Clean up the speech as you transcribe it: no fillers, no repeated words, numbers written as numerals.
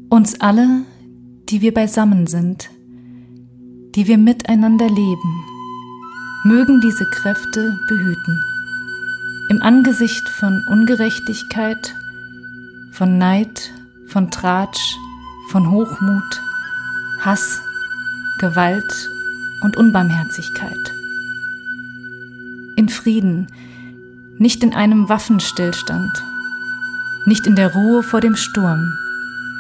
Uns alle, die wir beisammen sind, die wir miteinander leben, mögen diese Kräfte behüten. Im Angesicht von Ungerechtigkeit, von Neid, von Tratsch, von Hochmut, Hass, Gewalt und Unbarmherzigkeit. In Frieden, nicht in einem Waffenstillstand, nicht in der Ruhe vor dem Sturm,